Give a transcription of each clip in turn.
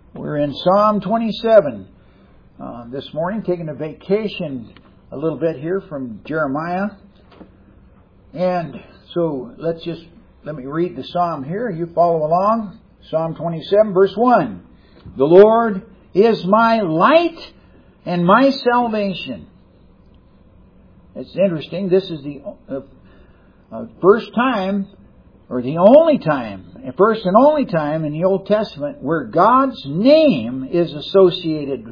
We're in Psalm 27 this morning, taking a vacation a little bit here from Jeremiah. And so let me read the psalm here. You follow along. Psalm 27, verse 1. The Lord is my light and my salvation. It's interesting. This is the first time, or the only time, first and only time in the Old Testament where God's name is associated,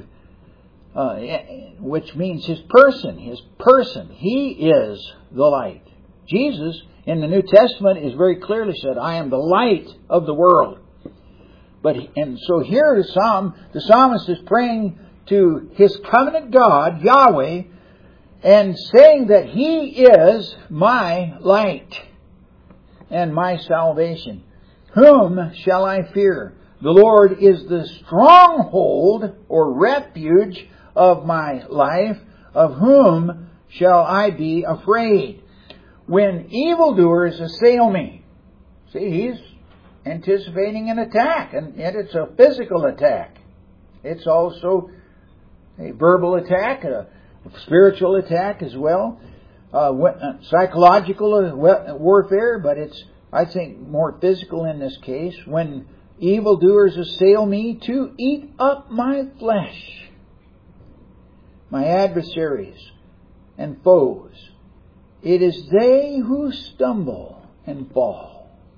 which means His person. His person. He is the light. Jesus, in the New Testament, is very clearly said, I am the light of the world. And so here the psalmist is praying to his covenant God, Yahweh, and saying that He is my light and my salvation. Whom shall I fear? The Lord is the stronghold or refuge of my life. Of whom shall I be afraid? When evildoers assail me. See, he's anticipating an attack, and it's a physical attack. It's also a verbal attack, a spiritual attack as well. Psychological warfare, but it's, I think, more physical in this case. When evildoers assail me to eat up my flesh, my adversaries and foes, it is they who stumble and fall.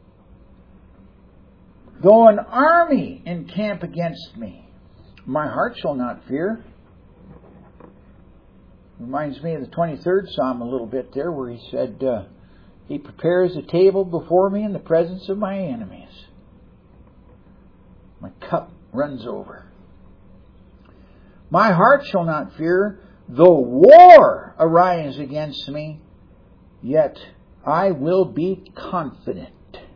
Though an army encamp against me, my heart shall not fear. Reminds me of the 23rd Psalm a little bit there, where he said, He prepares a table before me in the presence of my enemies. My cup runs over. My heart shall not fear, though war arise against me, yet I will be confident.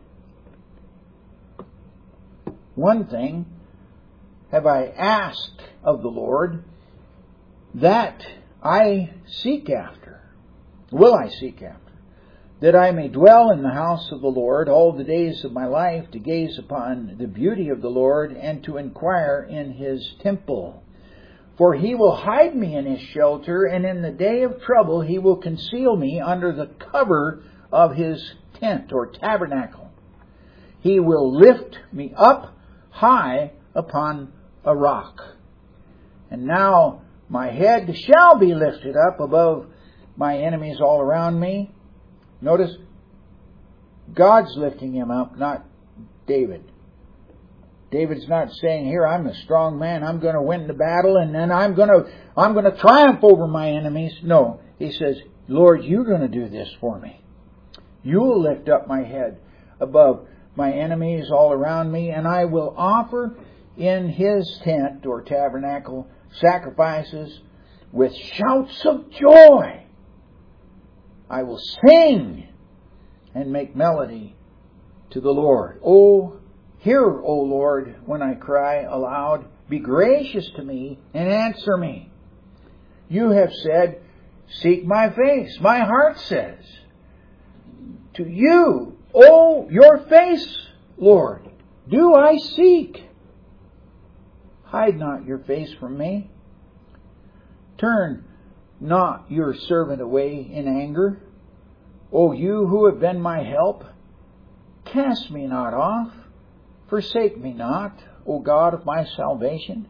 One thing have I asked of the Lord, that I seek after. Will I seek after? That I may dwell in the house of the Lord all the days of my life, to gaze upon the beauty of the Lord and to inquire in His temple. For He will hide me in His shelter, and in the day of trouble He will conceal me under the cover of His tent or tabernacle. He will lift me up high upon a rock. And now my head shall be lifted up above my enemies all around me. Notice, God's lifting him up, not David. David's not saying, here, I'm a strong man, I'm going to win the battle, and then I'm going to triumph over my enemies. No, he says, Lord, you're going to do this for me. You will lift up my head above my enemies all around me, and I will offer in His tent or tabernacle sacrifices with shouts of joy. I will sing and make melody to the Lord. Oh, hear, O Lord, when I cry aloud. Be gracious to me and answer me. You have said, seek my face. My heart says, to you, O your face, Lord, do I seek. Hide not your face from me. Turn not your servant away in anger. O you who have been my help, cast me not off. Forsake me not, O God of my salvation.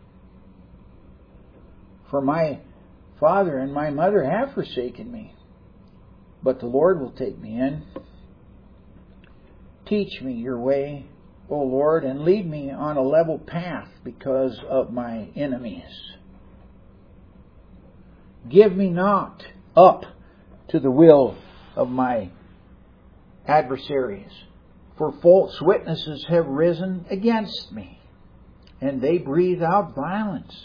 For my father and my mother have forsaken me, but the Lord will take me in. Teach me your way, O Lord, and lead me on a level path because of my enemies. Give me not up to the will of my adversaries, for false witnesses have risen against me, and they breathe out violence.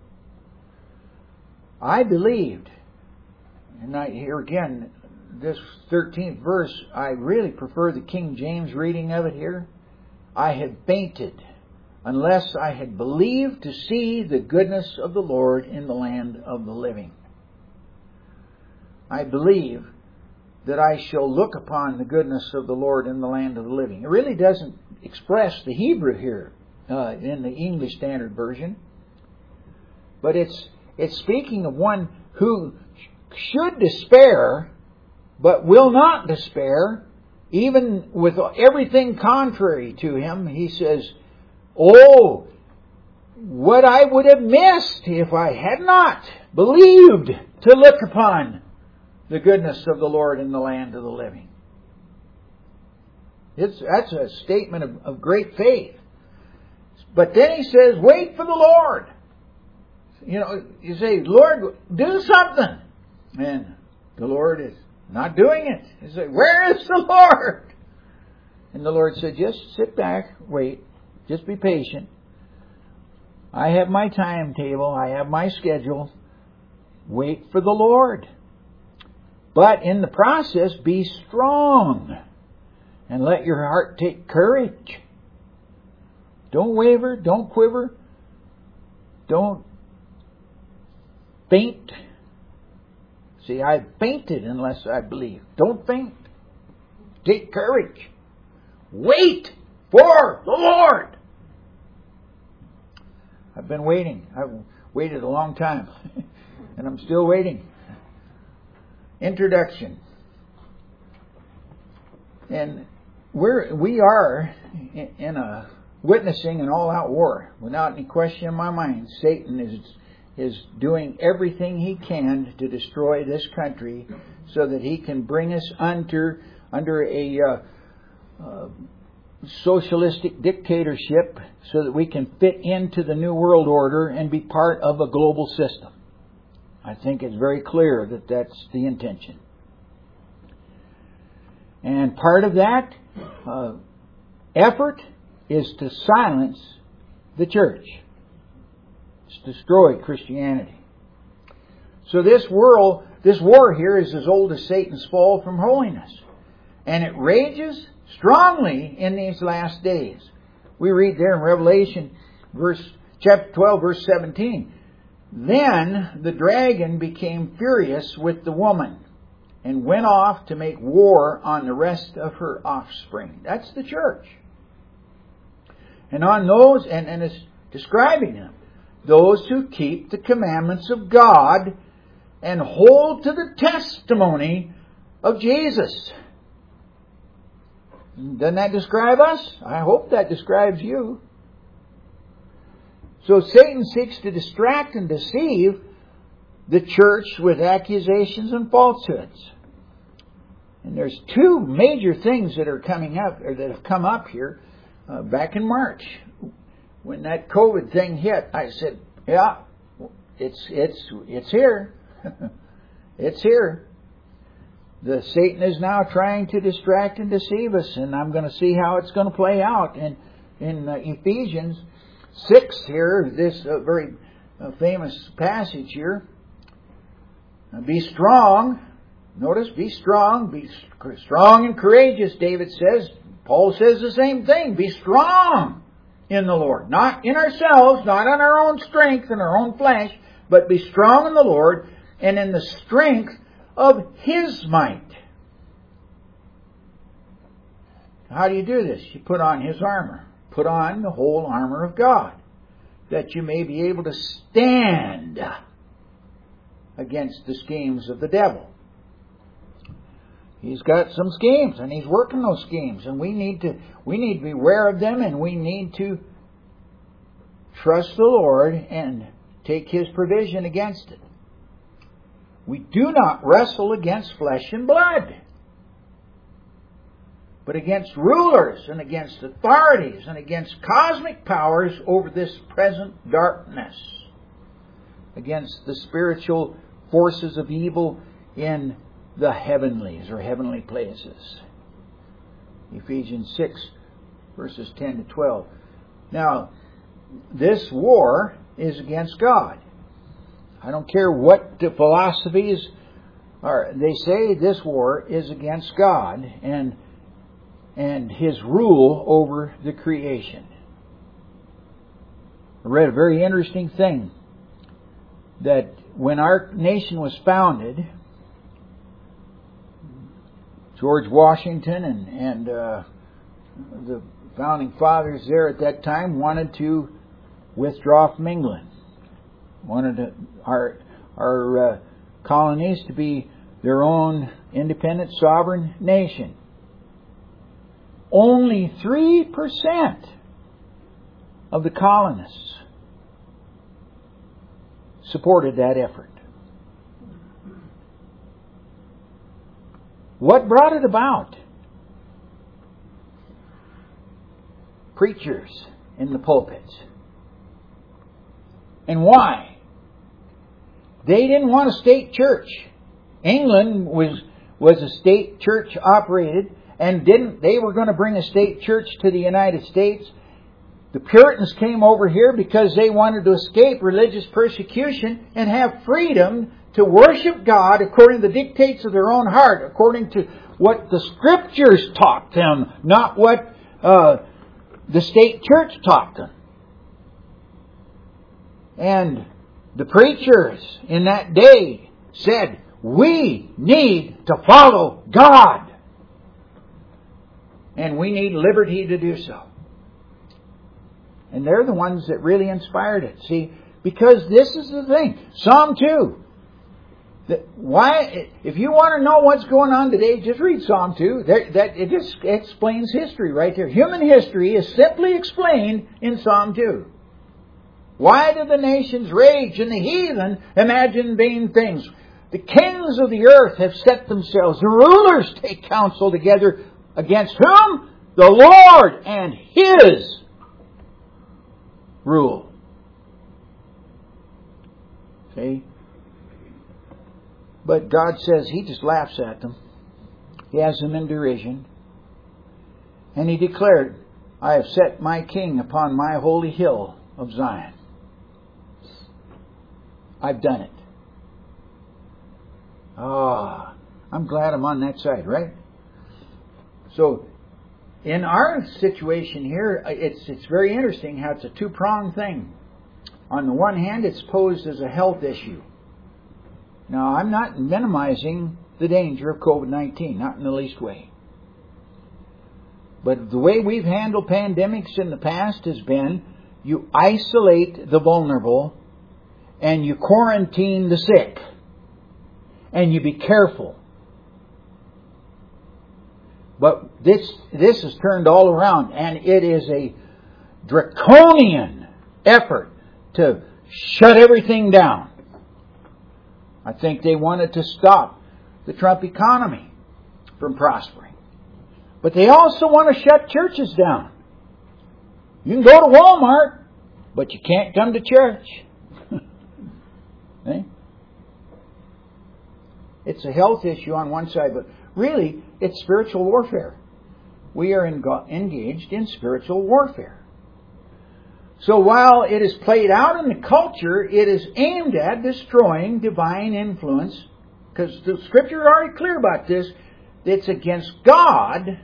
I believed, and here again, this 13th verse, I really prefer the King James reading of it here. I had fainted unless I had believed to see the goodness of the Lord in the land of the living. I believe that I shall look upon the goodness of the Lord in the land of the living. It really doesn't express the Hebrew here. in the English Standard Version. But it's speaking of one who should despair, but will not despair, even with everything contrary to him. He says, "Oh, what I would have missed if I had not believed to look upon the goodness of the Lord in the land of the living." That's a statement of great faith. But then he says, "Wait for the Lord." You say, "Lord, do something." And the Lord is not doing it. You say, "Where is the Lord?" And the Lord said, "Just sit back, wait, just be patient. I have my timetable, I have my schedule. Wait for the Lord. But in the process, be strong and let your heart take courage. Don't waver, don't quiver, don't faint." See, I fainted unless I believe. Don't faint. Take courage. Wait for the Lord. I've been waiting. I've waited a long time. And I'm still waiting. Introduction. And we are in a witnessing an all-out war. Without any question in my mind, Satan is doing everything he can to destroy this country so that he can bring us under a socialistic dictatorship so that we can fit into the New World Order and be part of a global system. I think it's very clear that that's the intention. And part of that effort is to silence the church. Destroy Christianity. So this war here is as old as Satan's fall from holiness. And it rages strongly in these last days. We read there in Revelation chapter 12, verse 17. "Then the dragon became furious with the woman and went off to make war on the rest of her offspring." That's the church. And on those, and it's describing them, those who keep the commandments of God and hold to the testimony of Jesus. Doesn't that describe us? I hope that describes you. So Satan seeks to distract and deceive the church with accusations and falsehoods. And there's two major things that are coming up, or that have come up here back in March. When that COVID thing hit, I said, "Yeah, it's here. It's here. The Satan is now trying to distract and deceive us, and I'm going to see how it's going to play out." And in Ephesians 6 here, this very famous passage here, "Be strong." Notice, be strong and courageous, David says. Paul says the same thing. Be strong in the Lord. Not in ourselves, not on our own strength and our own flesh, but be strong in the Lord and in the strength of His might. How do you do this? You put on His armor. Put on the whole armor of God, that you may be able to stand against the schemes of the devil. He's got some schemes, and he's working those schemes, and we need to be aware of them, and we need to trust the Lord and take His provision against it. We do not wrestle against flesh and blood, but against rulers and against authorities and against cosmic powers over this present darkness, against the spiritual forces of evil in the heavenlies or heavenly places. Ephesians 6, verses 10 to 12. Now, this war is against God. I don't care what the philosophies are. They say this war is against God and His rule over the creation. I read a very interesting thing, that when our nation was founded, George Washington and the founding fathers there at that time wanted to withdraw from England. Wanted our colonies to be their own independent sovereign nation. Only 3% of the colonists supported that effort. What brought it about? Preachers in the pulpits. And why? They didn't want a state church. England was a state church operated, and they were going to bring a state church to the United States. The Puritans came over here because they wanted to escape religious persecution and have freedom to worship God according to the dictates of their own heart, according to what the Scriptures taught them, not what the state church taught them. And the preachers in that day said, we need to follow God. And we need liberty to do so. And they're the ones that really inspired it. See, because this is the thing. Psalm 2. If you want to know what's going on today, just read Psalm 2. It just explains history right there. Human history is simply explained in Psalm 2. Why do the nations rage and the heathen imagine vain things? The kings of the earth have set themselves. The rulers take counsel together against whom? The Lord and His rule. See? But God says He just laughs at them. He has them in derision. And He declared, I have set my king upon my holy hill of Zion. I've done it. I'm glad I'm on that side, right? So, in our situation here, it's very interesting how it's a two-pronged thing. On the one hand, it's posed as a health issue. Now, I'm not minimizing the danger of COVID-19, not in the least way. But the way we've handled pandemics in the past has been you isolate the vulnerable and you quarantine the sick. And you be careful. But this is turned all around, and it is a draconian effort to shut everything down. I think they wanted to stop the Trump economy from prospering. But they also want to shut churches down. You can go to Walmart, but you can't come to church. Eh? It's a health issue on one side, but really, it's spiritual warfare. We are engaged in spiritual warfare. So while it is played out in the culture, it is aimed at destroying divine influence, because the Scripture is already clear about this. It's against God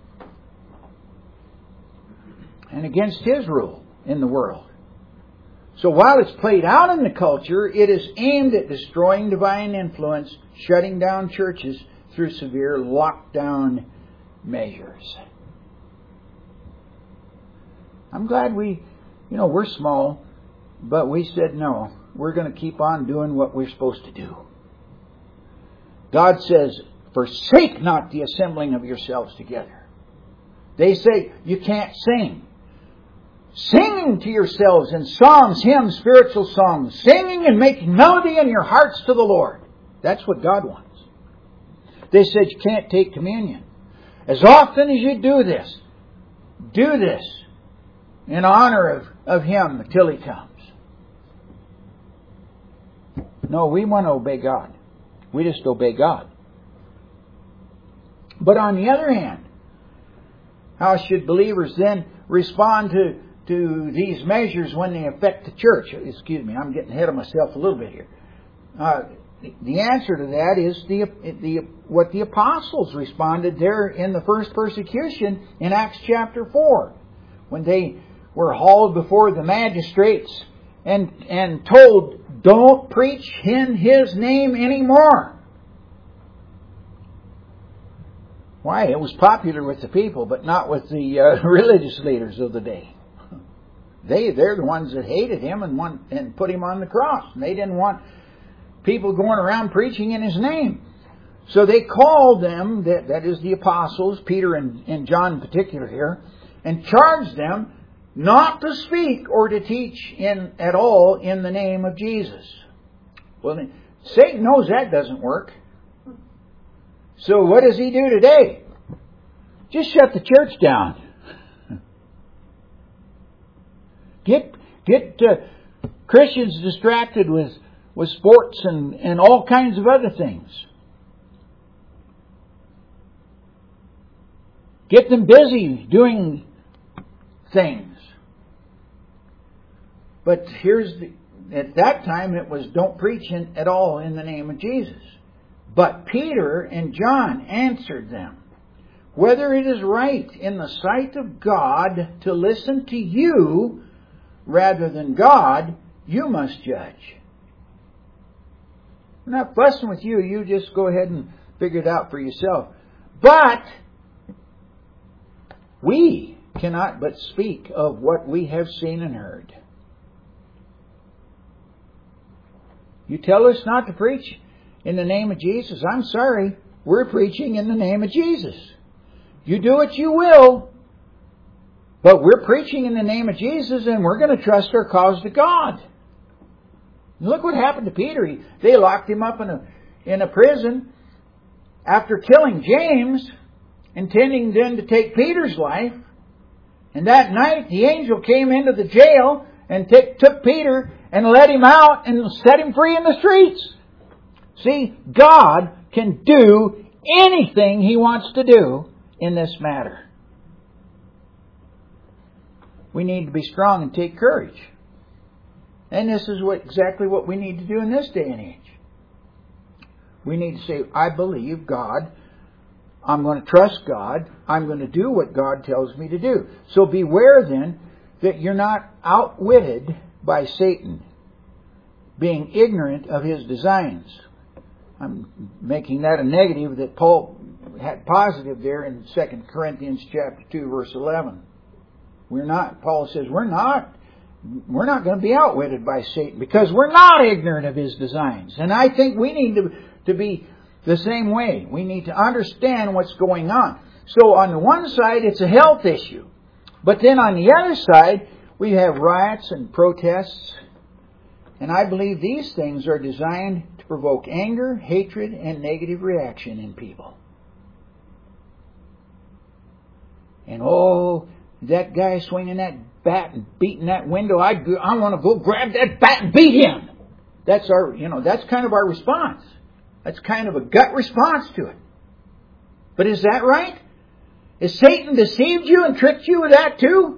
and against His rule in the world. So while it's played out in the culture, it is aimed at destroying divine influence, shutting down churches through severe lockdown measures. I'm glad we're small, but we said no. We're going to keep on doing what we're supposed to do. God says, forsake not the assembling of yourselves together. They say, you can't sing. Singing to yourselves in psalms, hymns, spiritual songs. Singing and making melody in your hearts to the Lord. That's what God wants. They said you can't take communion. As often as you do this in honor of Him until He comes. No, we want to obey God. We just obey God. But on the other hand, how should believers then respond to these measures when they affect the church? Excuse me, I'm getting ahead of myself a little bit here. The answer to that is what the apostles responded there in the first persecution in Acts chapter 4. When they were hauled before the magistrates and told, don't preach in His name anymore. Why? It was popular with the people, but not with the religious leaders of the day. They're the ones that hated him and put him on the cross. And they didn't want people going around preaching in his name. So they called them, that is the apostles, Peter and John in particular here, and charged them not to speak or to teach at all in the name of Jesus. Well, Satan knows that doesn't work. So what does he do today? Just shut the church down. Get Christians distracted with sports and all kinds of other things. Get them busy doing things. But at that time it was don't preach at all in the name of Jesus. But Peter and John answered them, whether it is right in the sight of God to listen to you rather than God, you must judge. We're not fussing with you. You just go ahead and figure it out for yourself. But we cannot but speak of what we have seen and heard. You tell us not to preach in the name of Jesus. I'm sorry. We're preaching in the name of Jesus. You do what you will. But we're preaching in the name of Jesus, and we're going to trust our cause to God. Look what happened to Peter. They locked him up in a prison after killing James, intending then to take Peter's life. And that night the angel came into the jail and took Peter and let him out and set him free in the streets. See, God can do anything He wants to do in this matter. We need to be strong and take courage. And this is exactly what we need to do in this day and age. We need to say, I believe God. I'm going to trust God. I'm going to do what God tells me to do. So beware then that you're not outwitted by Satan, being ignorant of his designs. I'm making that a negative that Paul had positive there in 2 Corinthians chapter 2, verse 11. Paul says, we're not going to be outwitted by Satan because we're not ignorant of his designs. And I think we need to be the same way. We need to understand what's going on. So on the one side, it's a health issue. But then on the other side, we have riots and protests. And I believe these things are designed to provoke anger, hatred, and negative reaction in people. And that guy swinging that bat and beating that window, I want to go grab that bat and beat him. That's kind of our response. That's kind of a gut response to it. But is that right? Is Satan deceived you and tricked you with that too?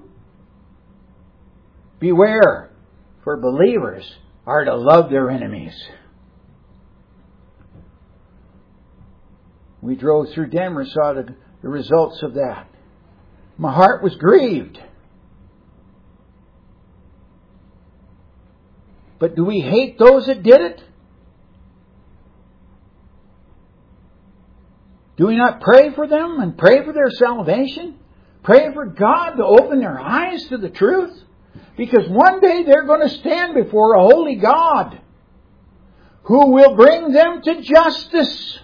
Beware, for believers are to love their enemies. We drove through Denver and saw the results of that. My heart was grieved. But do we hate those that did it? Do we not pray for them and pray for their salvation? Pray for God to open their eyes to the truth? Because one day they're going to stand before a holy God who will bring them to justice.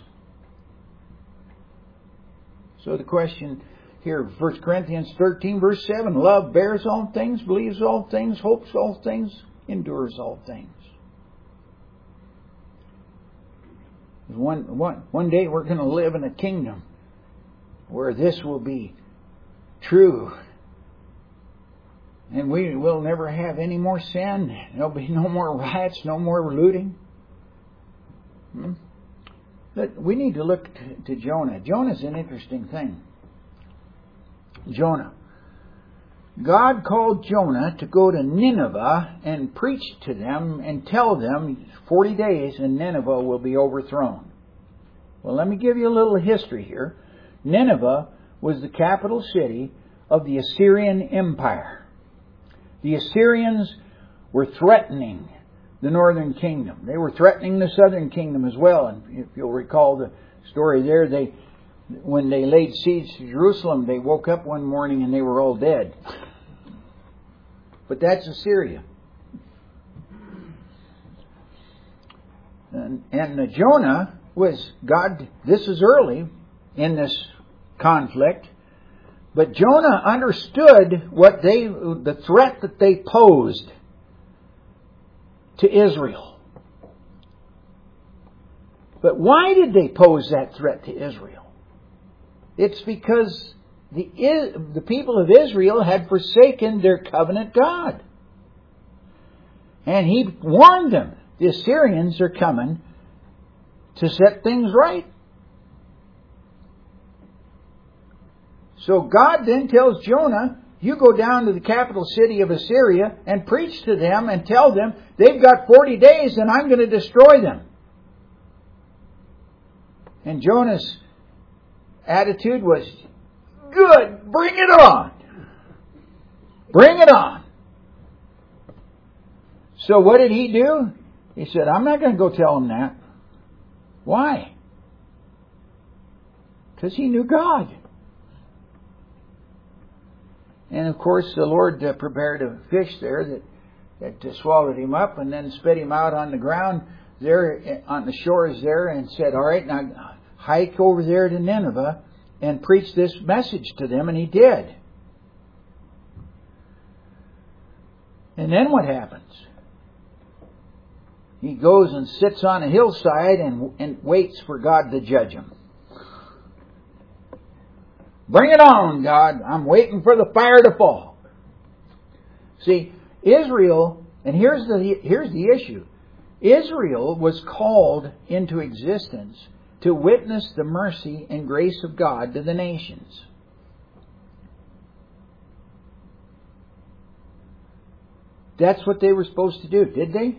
So the question here, 1 Corinthians 13, verse 7, love bears all things, believes all things, hopes all things, endures all things. One day we're going to live in a kingdom where this will be true. And we will never have any more sin. There'll be no more riots, no more looting. But we need to look to Jonah. Jonah's an interesting thing. Jonah. God called Jonah to go to Nineveh and preach to them and tell them 40 days and Nineveh will be overthrown. Well, let me give you a little history here. Nineveh was the capital city of the Assyrian Empire. The Assyrians were threatening the northern kingdom. They were threatening the southern kingdom as well. And if you'll recall the story there, when they laid siege to Jerusalem, they woke up one morning and they were all dead. But that's Assyria. And Jonah was God. This is early in this conflict, but Jonah understood the threat that they posed to Israel. But why did they pose that threat to Israel? It's because the people of Israel had forsaken their covenant God. And He warned them, the Assyrians are coming to set things right. So God then tells Jonah, you go down to the capital city of Assyria and preach to them and tell them they've got 40 days and I'm going to destroy them. And Jonah's attitude was, good, bring it on. Bring it on. So what did he do? He said, I'm not going to go tell them that. Why? Because he knew God. And of course the Lord prepared a fish there that swallowed him up and then spit him out on the ground there on the shores there and said, all right, now hike over there to Nineveh and preach this message to them. And he did. And then what happens? He goes and sits on a hillside and waits for God to judge him. Bring it on, God. I'm waiting for the fire to fall. See, Israel, and here's the issue. Israel was called into existence to witness the mercy and grace of God to the nations. That's what they were supposed to do, did they?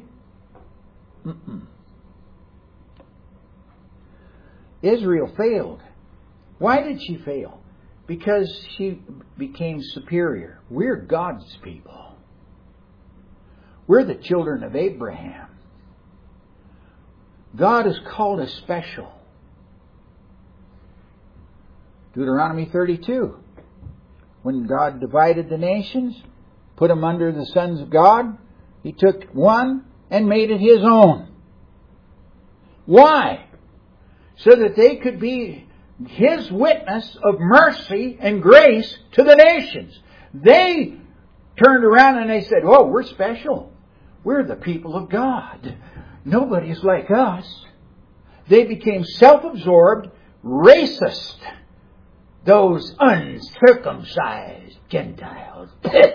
Israel failed. Why did she fail? Because she became superior. We're God's people. We're the children of Abraham. God has called us special. Deuteronomy 32. When God divided the nations, put them under the sons of God, He took one and made it His own. Why? So that they could be His witness of mercy and grace to the nations. They turned around and they said, oh, we're special. We're the people of God. Nobody's like us. They became self-absorbed, racist. Those uncircumcised Gentiles.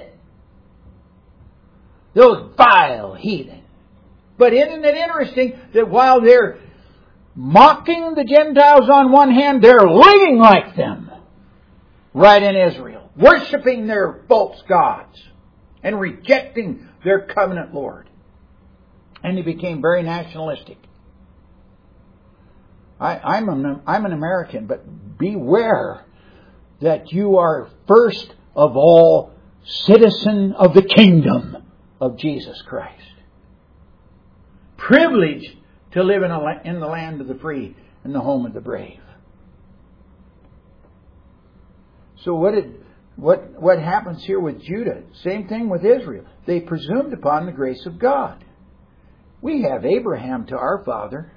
Those vile heathen. But isn't it interesting that while they're mocking the Gentiles on one hand, they're living like them right in Israel, worshiping their false gods and rejecting their covenant Lord. And they became very nationalistic. I'm an American, but beware that you are first of all citizen of the kingdom of Jesus Christ. Privileged to live in the land of the free and the home of the brave. So what happens here with Judah? Same thing with Israel. They presumed upon the grace of God. We have Abraham to our father.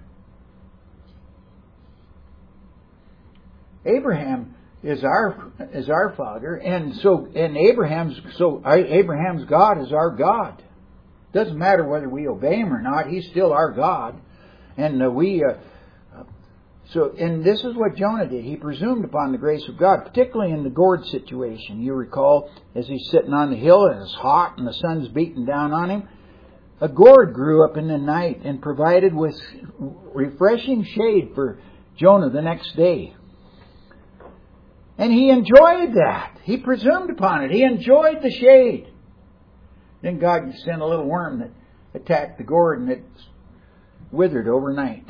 Abraham is our father, and Abraham's God is our God. Doesn't matter whether we obey Him or not; He's still our God. And and this is what Jonah did. He presumed upon the grace of God, particularly in the gourd situation. You recall, as he's sitting on the hill and it's hot and the sun's beating down on him, a gourd grew up in the night and provided with refreshing shade for Jonah the next day. And he enjoyed that. He presumed upon it. He enjoyed the shade. Then God sent a little worm that attacked the gourd and it withered overnight.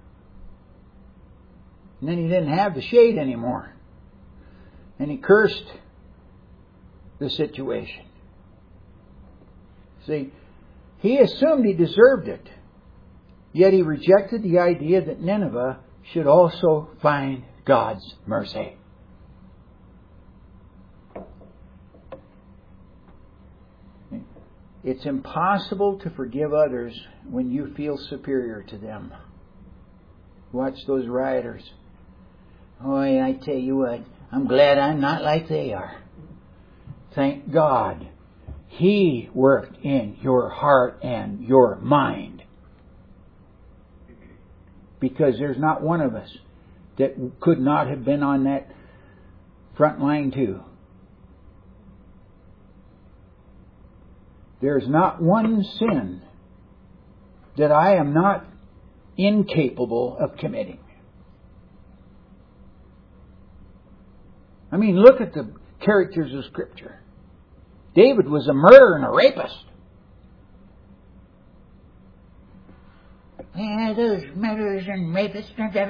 And then he didn't have the shade anymore. And he cursed the situation. See, he assumed he deserved it. Yet he rejected the idea that Nineveh should also find God's mercy. It's impossible to forgive others when you feel superior to them. Watch those rioters. Oh, I tell you what, I'm glad I'm not like they are. Thank God He worked in your heart and your mind. Because there's not one of us that could not have been on that front line too. There's not one sin that I am not incapable of committing. I mean, look at the characters of Scripture. David was a murderer and a rapist. Yeah, those murderers and rapists.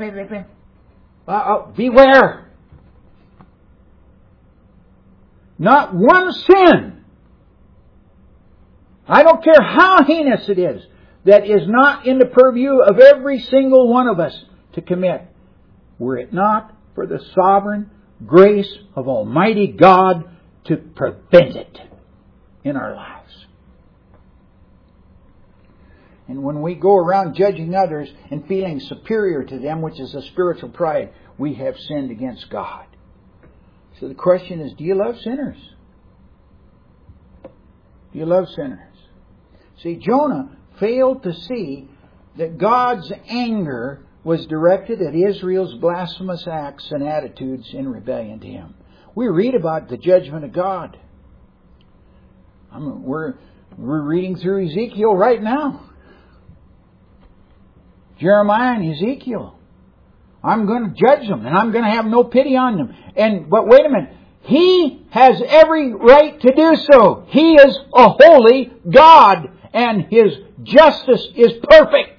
Beware! Not one sin, I don't care how heinous it is, that is not in the purview of every single one of us to commit, were it not for the sovereign grace of Almighty God to prevent it in our lives. And when we go around judging others and feeling superior to them, which is a spiritual pride, we have sinned against God. So the question is, do you love sinners? Do you love sinners? See, Jonah failed to see that God's anger was directed at Israel's blasphemous acts and attitudes in rebellion to Him. We read about the judgment of God. We're reading through Ezekiel right now. Jeremiah and Ezekiel. I'm going to judge them, and I'm going to have no pity on them. But wait a minute. He has every right to do so. He is a holy God, and His justice is perfect.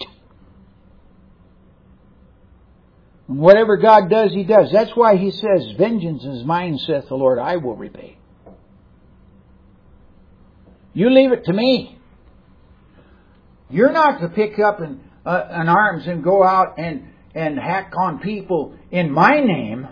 And whatever God does, He does. That's why He says, "Vengeance is mine, saith the Lord, I will repay." You leave it to me. You're not to pick up an arms and go out and hack on people in my name.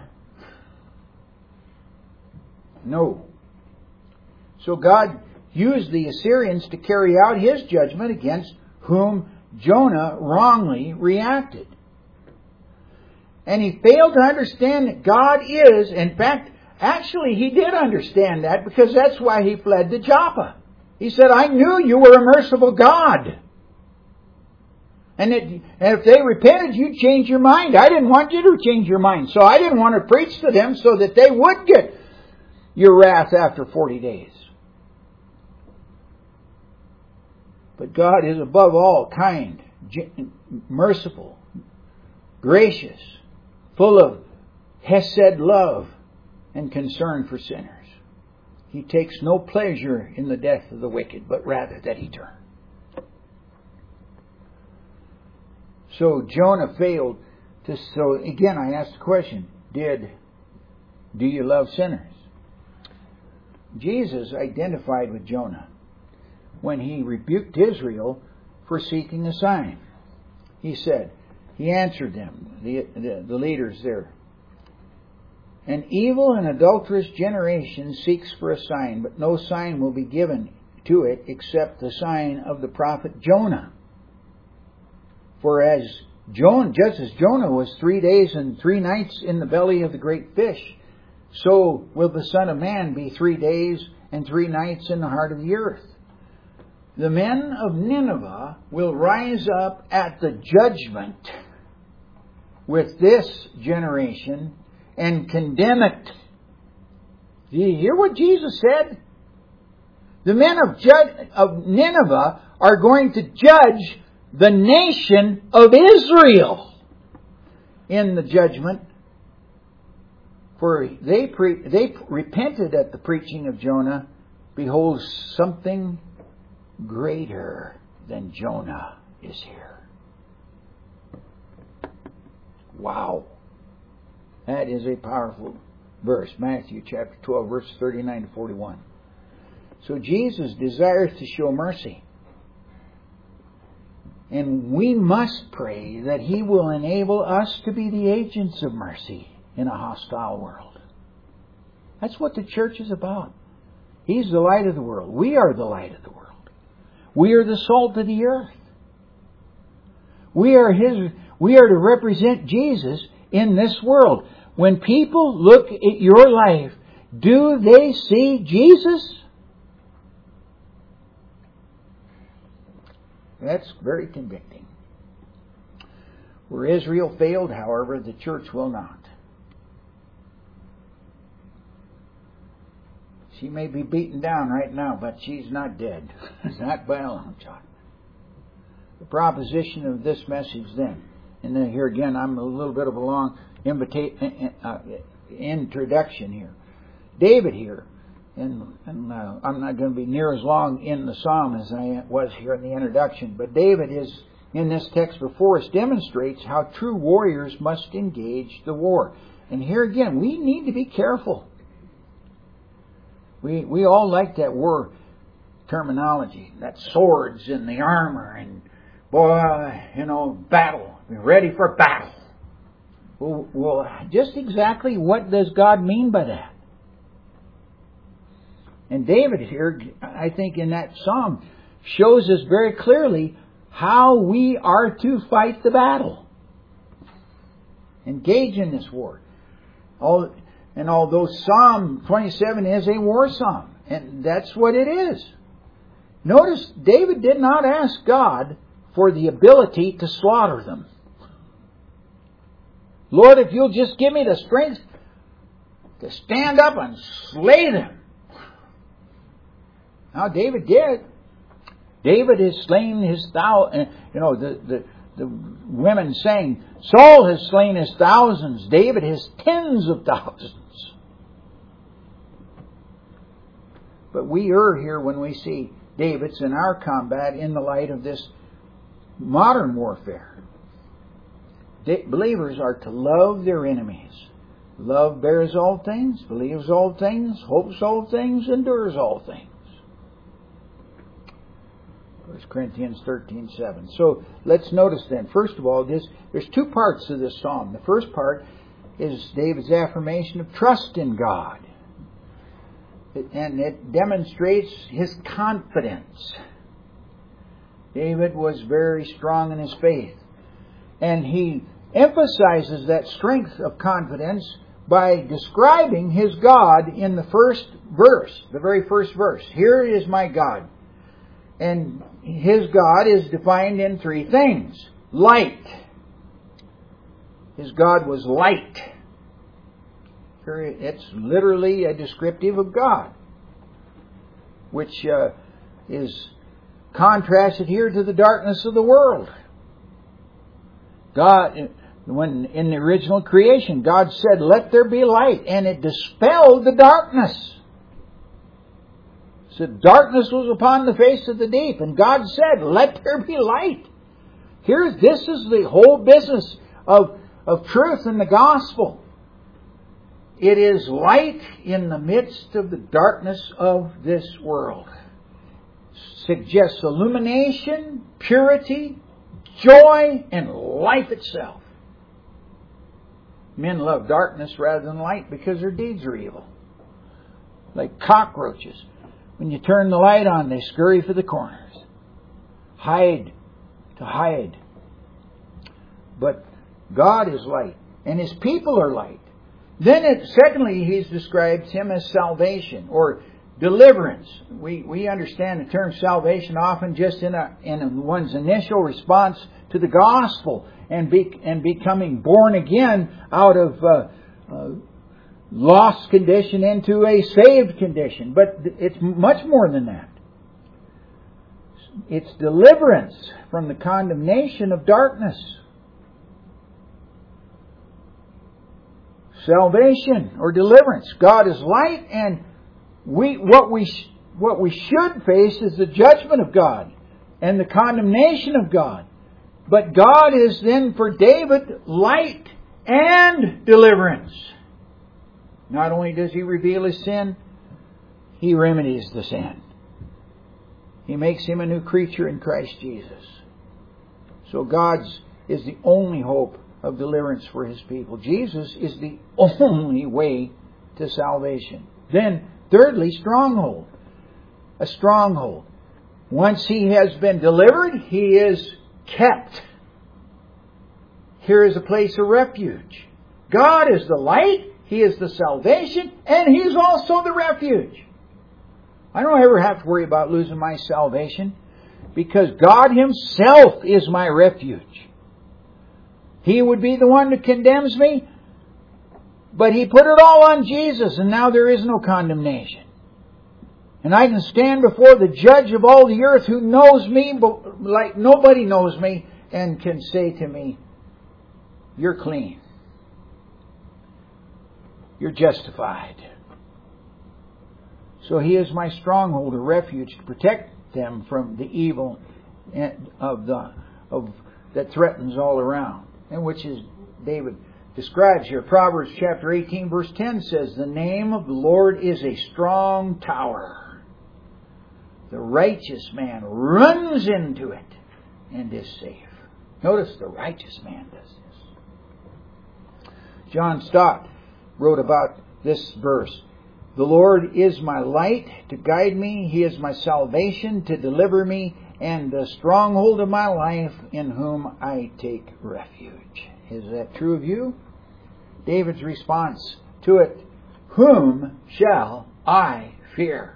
No. So God used the Assyrians to carry out His judgment against whom Jonah wrongly reacted. And he failed to understand that God is, in fact, actually he did understand that, because that's why he fled to Joppa. He said, "I knew you were a merciful God. And if they repented, you'd change your mind. I didn't want you to change your mind. So I didn't want to preach to them so that they would get your wrath after 40 days. But God is above all kind, merciful, gracious, full of hesed love and concern for sinners. He takes no pleasure in the death of the wicked, but rather that he turn. So Jonah failed to. So again, I asked the question: do you love sinners? Jesus identified with Jonah when He rebuked Israel for seeking a sign. He answered them, the leaders there. "An evil and adulterous generation seeks for a sign, but no sign will be given to it except the sign of the prophet Jonah. For just as Jonah was 3 days and 3 nights in the belly of the great fish, so will the Son of Man be 3 days and 3 nights in the heart of the earth. The men of Nineveh will rise up at the judgment with this generation and condemn it." Do you hear what Jesus said? The men of Nineveh are going to judge the nation of Israel in the judgment. For they repented at the preaching of Jonah. Behold, something greater than Jonah is here. Wow. That is a powerful verse. Matthew chapter 12, verses 39 to 41. So Jesus desires to show mercy. And we must pray that He will enable us to be the agents of mercy in a hostile world. That's what the church is about. He's the light of the world. We are the light of the world. We are the salt of the earth. We are to represent Jesus in this world. When people look at your life, do they see Jesus? That's very convicting. Where Israel failed, however, the church will not. She may be beaten down right now, but she's not dead. Not by a long shot. The proposition of this message then, and then here again, I'm a little bit of a long introduction here. David here, and I'm not going to be near as long in the psalm as I was here in the introduction, but David is, in this text before us, demonstrates how true warriors must engage the war. And here again, we need to be careful. We all like that war terminology, that swords and the armor and, battle. We're ready for battle. Well, just exactly what does God mean by that? And David here, I think in that psalm, shows us very clearly how we are to fight the battle. Engage in this war. And although Psalm 27 is a war psalm, and that's what it is. Notice, David did not ask God for the ability to slaughter them. Lord, if you'll just give me the strength to stand up and slay them. Now, David did. David has slain his the women saying, Saul has slain his thousands, David his tens of thousands. But we err here when we see David's in our combat in the light of this modern warfare. Believers are to love their enemies. Love bears all things, believes all things, hopes all things, endures all things. 1 Corinthians 13:7. So let's notice then, first of all, there's two parts to this psalm. The first part is David's affirmation of trust in God. And it demonstrates his confidence. David was very strong in his faith. And he emphasizes that strength of confidence by describing his God in the first verse, the very first verse. Here is my God. And his God is defined in three things. Light. His God was light. It's literally a descriptive of God, which is contrasted here to the darkness of the world. God, when in the original creation, God said, "Let there be light," and it dispelled the darkness. It said, "Darkness was upon the face of the deep," and God said, "Let there be light." This is the whole business of truth in the gospel. It is light in the midst of the darkness of this world. Suggests illumination, purity, joy, and life itself. Men love darkness rather than light because their deeds are evil. Like cockroaches. When you turn the light on, they scurry for the corners. Hide. But God is light, and His people are light. Then, secondly, He describes Him as salvation or deliverance. We understand the term salvation often just in one's initial response to the gospel and becoming born again out of lost condition into a saved condition. But it's much more than that. It's deliverance from the condemnation of darkness. Salvation or deliverance. God is light, and what we should face is the judgment of God and the condemnation of God. But God is then for David light and deliverance. Not only does He reveal his sin, He remedies the sin. He makes him a new creature in Christ Jesus. So God's is the only hope of deliverance for His people. Jesus is the only way to salvation. Then, thirdly, stronghold. A stronghold. Once he has been delivered, he is kept. Here is a place of refuge. God is the light, He is the salvation, and He's also the refuge. I don't ever have to worry about losing my salvation, because God Himself is my refuge. He would be the one that condemns me, but He put it all on Jesus, and now there is no condemnation. And I can stand before the judge of all the earth who knows me but like nobody knows me, and can say to me, you're clean. You're justified. So He is my stronghold, a refuge to protect them from the evil that threatens all around. And which is David describes here. Proverbs chapter 18 verse 10 says, the name of the Lord is a strong tower. The righteous man runs into it and is safe. Notice the righteous man does this. John Stott wrote about this verse. The Lord is my light to guide me. He is my salvation to deliver me, and the stronghold of my life in whom I take refuge. Is that true of you? David's response to it, whom shall I fear?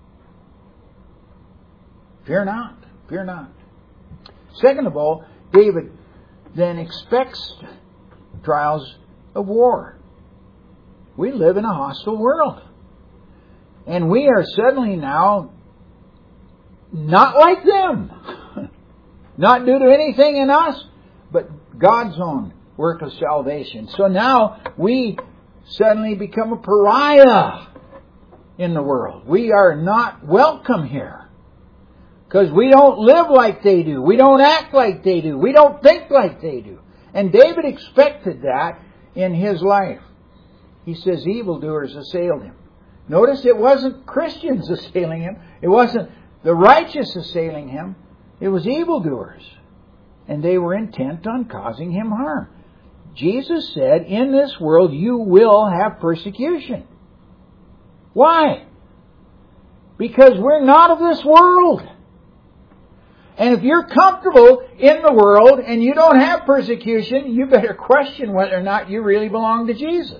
Fear not. Fear not. Second of all, David then expects trials of war. We live in a hostile world. And we are suddenly now not like them. Not due to anything in us, but God's own work of salvation. So now we suddenly become a pariah in the world. We are not welcome here. Because we don't live like they do. We don't act like they do. We don't think like they do. And David expected that in his life. He says evildoers assailed him. Notice it wasn't Christians assailing him. It wasn't the righteous assailing him. It was evildoers. And they were intent on causing him harm. Jesus said, in this world you will have persecution. Why? Because we're not of this world. And if you're comfortable in the world and you don't have persecution, you better question whether or not you really belong to Jesus.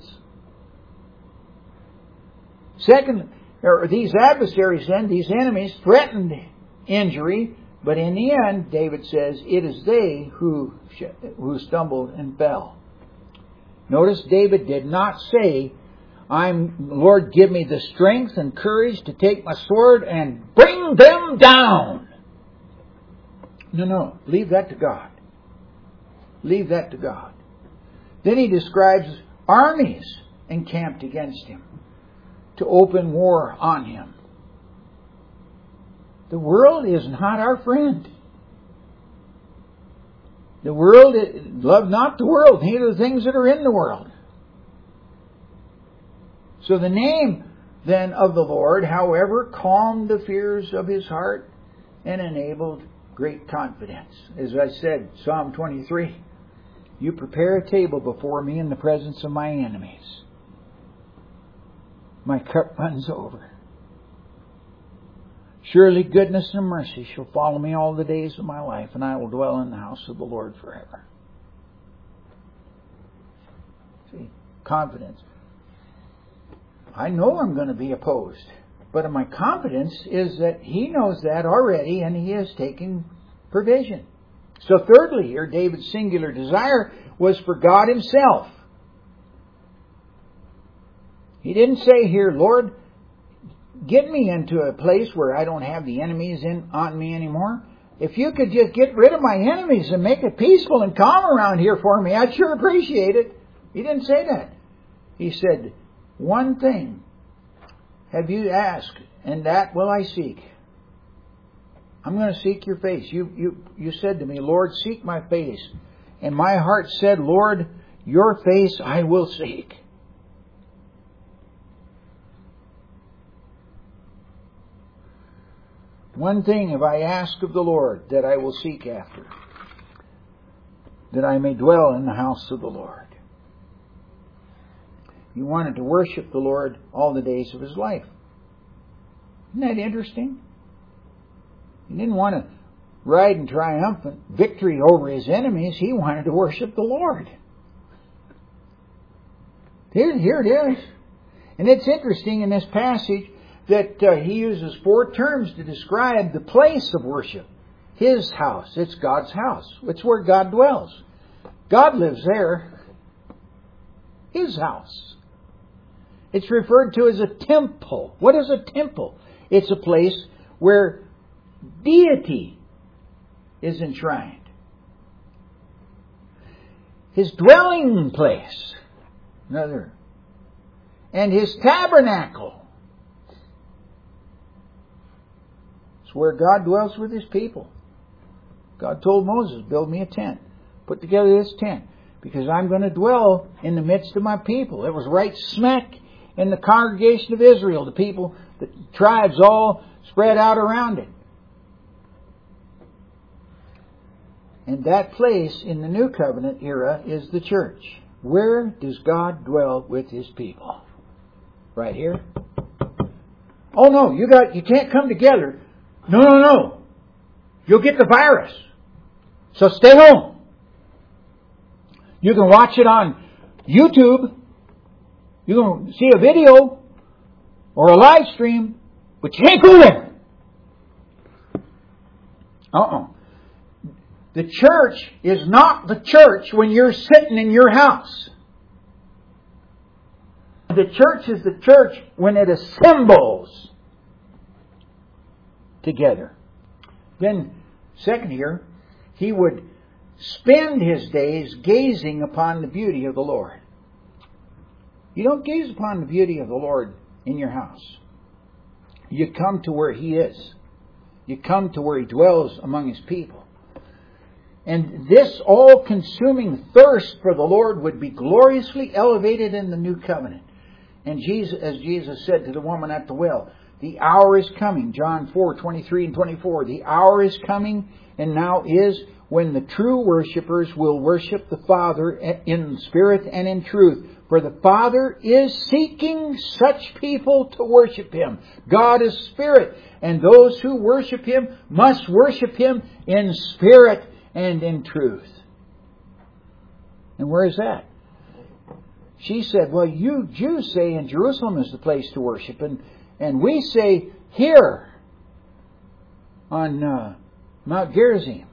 Second, these adversaries then, these enemies, threatened injury, but in the end, David says, it is they who stumbled and fell. Notice David did not say, Lord, give me the strength and courage to take my sword and bring them down. No. Leave that to God. Leave that to God. Then he describes armies encamped against him to open war on him. The world is not our friend. The world, love not the world, neither the things that are in the world. So the name then of the Lord, however, calmed the fears of his heart and enabled great confidence. As I said, Psalm 23, you prepare a table before me in the presence of my enemies. My cup runs over. Surely goodness and mercy shall follow me all the days of my life, and I will dwell in the house of the Lord forever. See, confidence. I know I'm going to be opposed. But my confidence is that He knows that already, and He has taken provision. So thirdly here, David's singular desire was for God Himself. He didn't say here, Lord, get me into a place where I don't have the enemies on me anymore. If you could just get rid of my enemies and make it peaceful and calm around here for me, I'd sure appreciate it. He didn't say that. He said, one thing have you asked, and that will I seek. I'm going to seek your face. You said to me, Lord, seek my face. And my heart said, Lord, your face I will seek. One thing have I asked of the Lord that I will seek after, that I may dwell in the house of the Lord. He wanted to worship the Lord all the days of his life. Isn't that interesting? He didn't want to ride in triumphant victory over his enemies. He wanted to worship the Lord. Here it is. And it's interesting in this passage that he uses 4 terms to describe the place of worship. His house. It's God's house. It's where God dwells. God lives there. His house. It's referred to as a temple. What is a temple? It's a place where deity is enshrined. His dwelling place. Another. And his tabernacle. It's where God dwells with his people. God told Moses, build me a tent. Put together this tent. Because I'm going to dwell in the midst of my people. It was right smack in the congregation of Israel. The people, the tribes all spread out around it. And that place in the New Covenant era is the church. Where does God dwell with his people? Right here? Oh no, you can't come together. No. You'll get the virus. So stay home. You can watch it on YouTube. You can see a video or a live stream, but you can't go there. The church is not the church when you're sitting in your house. The church is the church when it assembles together. Then, second here, he would spend his days gazing upon the beauty of the Lord. You don't gaze upon the beauty of the Lord in your house. You come to where he is. You come to where he dwells among his people. And this all-consuming thirst for the Lord would be gloriously elevated in the new covenant. And Jesus, as Jesus said to the woman at the well, the hour is coming. John 4:23 and 24. The hour is coming and now is when the true worshippers will worship the Father in spirit and in truth. For the Father is seeking such people to worship him. God is spirit, and those who worship him must worship him in spirit and in truth. And where is that? She said, well, you Jews say in Jerusalem is the place to worship, and we say here on Mount Gerizim.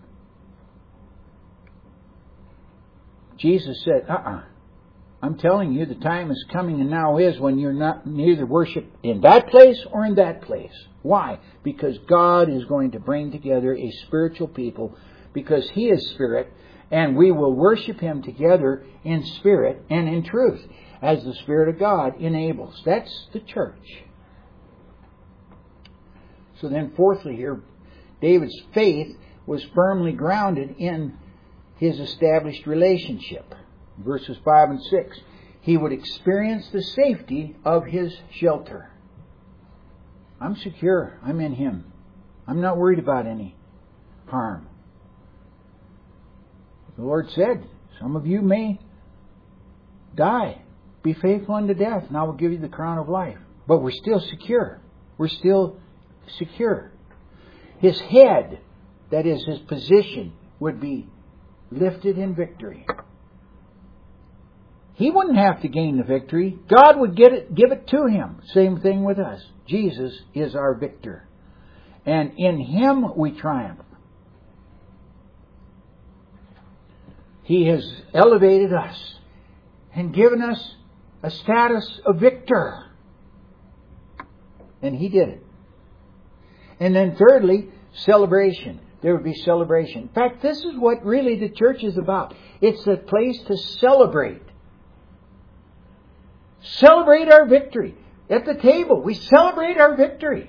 Jesus said, I'm telling you, the time is coming and now is when you're not neither worship in that place or in that place. Why? Because God is going to bring together a spiritual people because he is spirit, and we will worship him together in spirit and in truth as the Spirit of God enables. That's the church. So then fourthly here, David's faith was firmly grounded in his established relationship. Verses 5 and 6. He would experience the safety of his shelter. I'm secure. I'm in him. I'm not worried about any harm. The Lord said, some of you may die. Be faithful unto death, and I will give you the crown of life. But we're still secure. We're still secure. His head, that is his position, would be lifted in victory. He wouldn't have to gain the victory. God would give it to him. Same thing with us. Jesus is our victor. And in him we triumph. He has elevated us and given us a status of victor. And he did it. And then thirdly, celebration. There would be celebration. In fact, this is what really the church is about. It's a place to celebrate. Celebrate our victory. At the table, we celebrate our victory.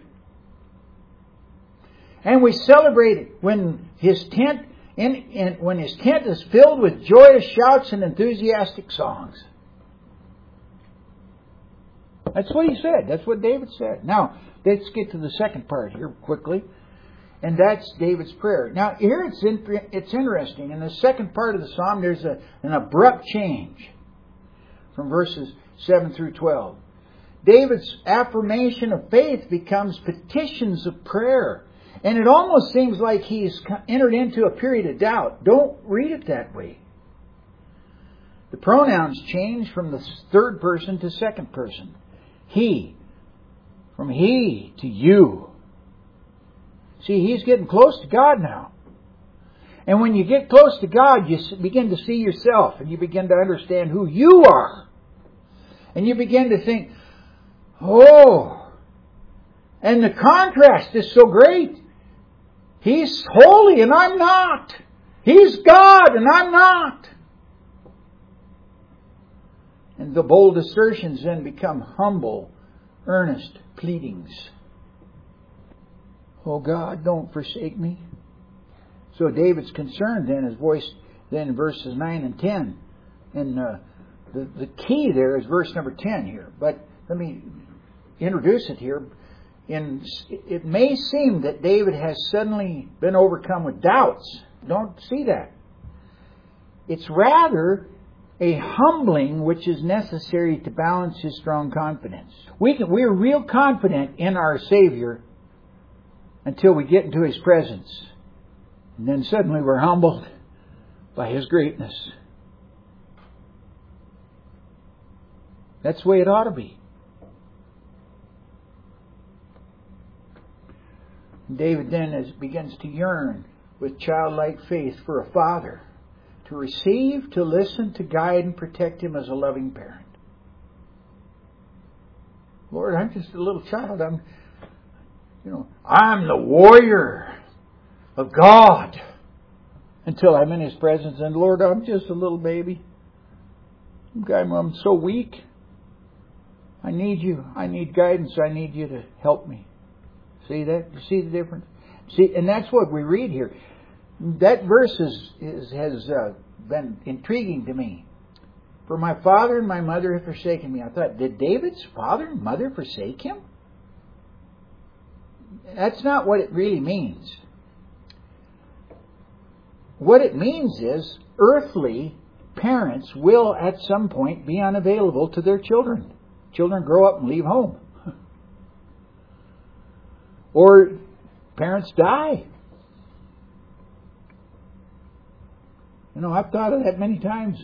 And we celebrate it when his tent is filled with joyous shouts and enthusiastic songs. That's what he said. That's what David said. Now, let's get to the second part here quickly. And that's David's prayer. Now, here it's interesting. In the second part of the psalm, there's an abrupt change from verses 7 through 12. David's affirmation of faith becomes petitions of prayer. And it almost seems like he's entered into a period of doubt. Don't read it that way. The pronouns change from the third person to second person. He. From he to you. See, he's getting close to God now. And when you get close to God, you begin to see yourself. And you begin to understand who you are. And you begin to think, oh. And the contrast is so great. He's holy and I'm not. He's God and I'm not. And the bold assertions then become humble, earnest pleadings. Oh God, don't forsake me. So David's concern then is voiced then in verses 9 and 10. And the key there is verse number 10 here. But let me introduce it here. It may seem that David has suddenly been overcome with doubts. Don't see that. It's rather a humbling which is necessary to balance his strong confidence. We're real confident in our Savior until we get into His presence. And then suddenly we're humbled by His greatness. That's the way it ought to be. David then begins to yearn with childlike faith for a father to receive, to listen, to guide and protect him as a loving parent. Lord, I'm just a little child. I'm the warrior of God until I'm in His presence. And Lord, I'm just a little baby. I'm so weak. I need You. I need guidance. I need You to help me. See that? You see the difference? See, and that's what we read here. That verse has been intriguing to me. For my father and my mother have forsaken me. I thought, did David's father and mother forsake him? That's not what it really means. What it means is earthly parents will at some point be unavailable to their children. Children grow up and leave home. Or parents die. I've thought of that many times.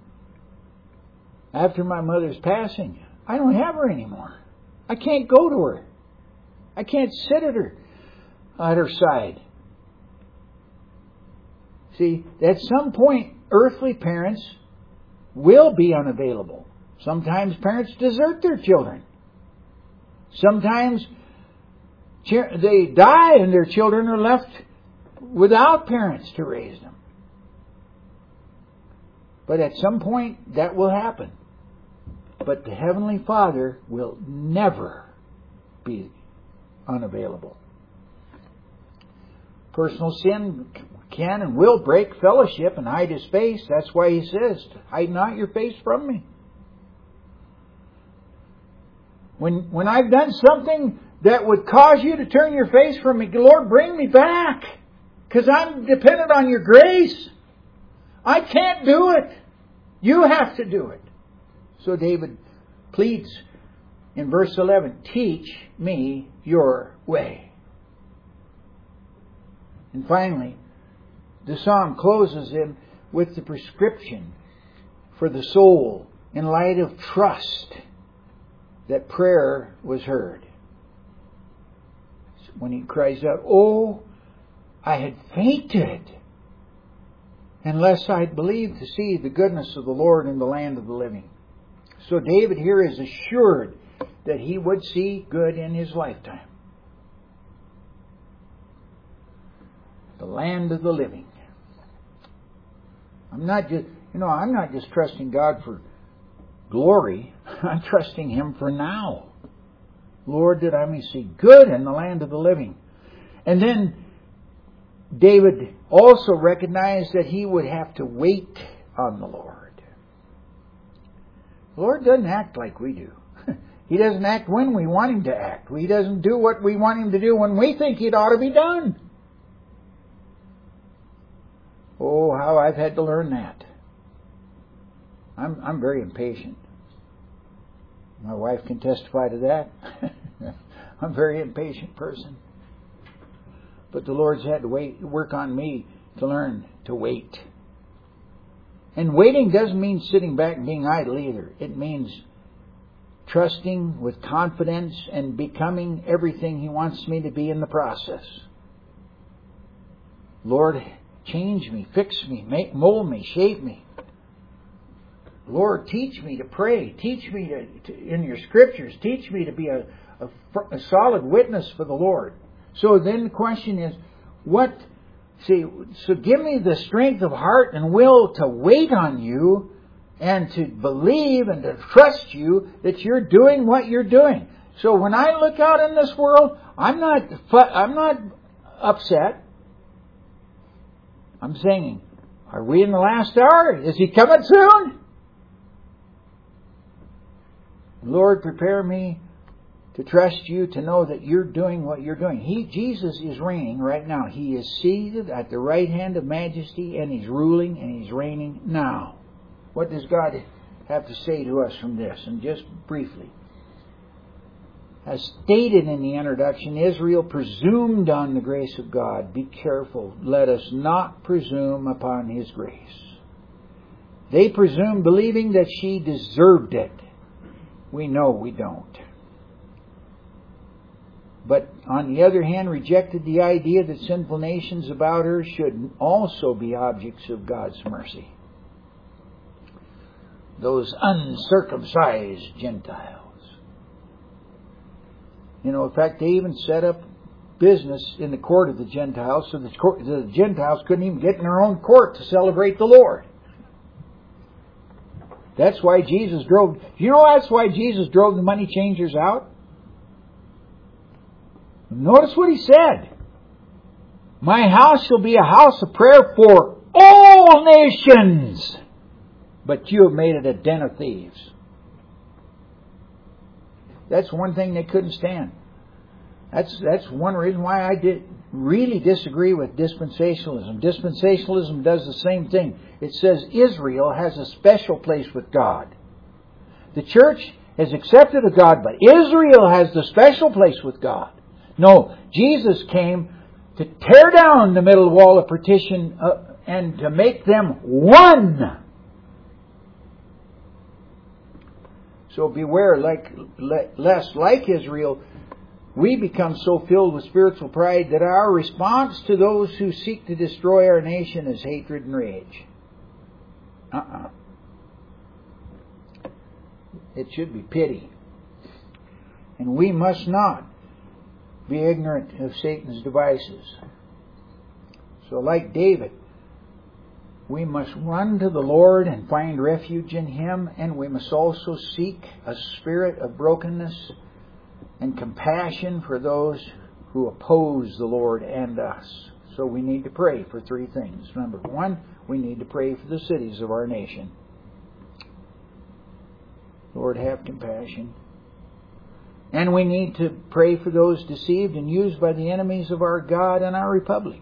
After my mother's passing, I don't have her anymore. I can't go to her. I can't sit at her side. See, at some point, earthly parents will be unavailable. Sometimes parents desert their children. Sometimes they die and their children are left without parents to raise them. But at some point that will happen. But the Heavenly Father will never be unavailable. Personal sin can and will break fellowship and hide His face. That's why He says, hide not your face from me. When I've done something that would cause you to turn your face from me, Lord, bring me back. Because I'm dependent on Your grace. I can't do it. You have to do it. So David pleads in verse 11, teach me Your way. And finally, the psalm closes in with the prescription for the soul in light of trust that prayer was heard. When he cries out, oh, I had fainted unless I had believed to see the goodness of the Lord in the land of the living. So David here is assured that he would see good in his lifetime. The land of the living. I'm not just trusting God for glory. I'm trusting Him for now. Lord, that I may see good in the land of the living. And then David also recognized that he would have to wait on the Lord. The Lord doesn't act like we do. He doesn't act when we want Him to act. He doesn't do what we want Him to do when we think it ought to be done. Oh, how I've had to learn that. I'm very impatient. My wife can testify to that. I'm a very impatient person. But the Lord's had to work on me to learn to wait. And waiting doesn't mean sitting back and being idle either. It means trusting with confidence and becoming everything He wants me to be in the process. Lord, change me, fix me, mold me, shape me. Lord, teach me to pray. Teach me to in your Scriptures. Teach me to be a solid witness for the Lord. So then the question is, so give me the strength of heart and will to wait on you and to believe and to trust you that you're doing what you're doing. So when I look out in this world, I'm not upset. I'm singing, are we in the last hour? Is He coming soon? Lord, prepare me to trust you, to know that you're doing what you're doing. Jesus is reigning right now. He is seated at the right hand of majesty, and He's ruling and He's reigning now. What does God have to say to us from this? And just briefly, as stated in the introduction, Israel presumed on the grace of God. Be careful. Let us not presume upon His grace. They presumed believing that she deserved it. We know we don't. But on the other hand, rejected the idea that sinful nations about her should also be objects of God's mercy. Those uncircumcised Gentiles. In fact, they even set up business in the court of the Gentiles so the Gentiles couldn't even get in their own court to celebrate the Lord. That's why Jesus drove... that's why Jesus drove the money changers out? Notice what He said. My house shall be a house of prayer for all nations, but you have made it a den of thieves. That's one thing they couldn't stand. That's one reason why I really disagree with dispensationalism. Dispensationalism does the same thing. It says Israel has a special place with God. The church has accepted of God, but Israel has the special place with God. No, Jesus came to tear down the middle wall of partition and to make them one. So beware, lest, like Israel, we become so filled with spiritual pride that our response to those who seek to destroy our nation is hatred and rage. It should be pity. And we must not be ignorant of Satan's devices. So like David, we must run to the Lord and find refuge in Him, and we must also seek a spirit of brokenness and compassion for those who oppose the Lord and us. So we need to pray for three things. Number one, we need to pray for the cities of our nation. Lord, have compassion. And we need to pray for those deceived and used by the enemies of our God and our republic.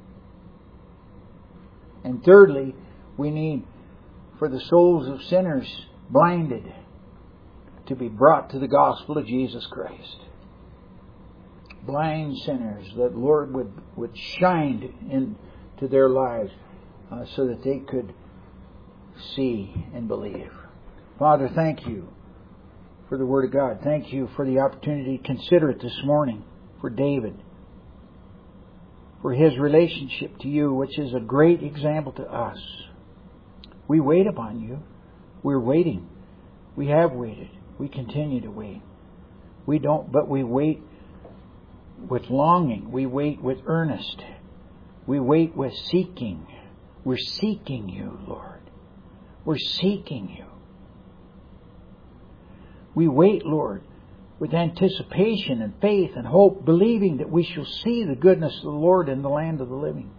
And thirdly, we need for the souls of sinners blinded to be brought to the gospel of Jesus Christ. Blind sinners that Lord would shine into their lives so that they could see and believe. Father, thank you for the Word of God. Thank you for the opportunity to consider it this morning for David, for his relationship to you, which is a great example to us. We wait upon you. We're waiting. We have waited. We continue to wait. We wait with longing. We wait with earnest. We wait with seeking. We're seeking you, Lord. We're seeking you. We wait, Lord, with anticipation and faith and hope, believing that we shall see the goodness of the Lord in the land of the living.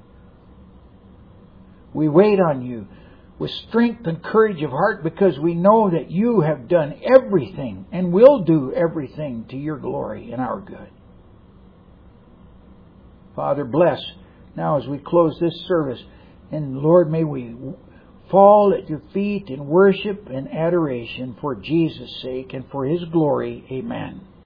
We wait on you with strength and courage of heart because we know that you have done everything and will do everything to your glory and our good. Father, bless now as we close this service And Lord, may we fall at your feet in worship and adoration for Jesus' sake and for His glory. Amen.